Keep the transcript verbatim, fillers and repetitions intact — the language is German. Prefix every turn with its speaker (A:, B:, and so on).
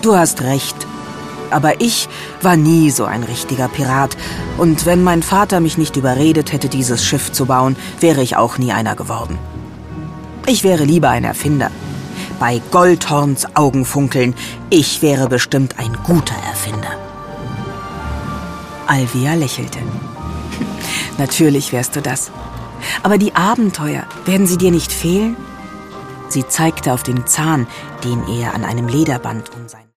A: Du hast recht. Aber ich war nie so ein richtiger Pirat. Und wenn mein Vater mich nicht überredet hätte, dieses Schiff zu bauen, wäre ich auch nie einer geworden. Ich wäre lieber ein Erfinder. Bei Goldhorns Augen funkeln. Ich wäre bestimmt ein guter Erfinder. Alvia lächelte. Natürlich wärst du das. Aber die Abenteuer, werden sie dir nicht fehlen? Sie zeigte auf den Zahn, den er an einem Lederband um sein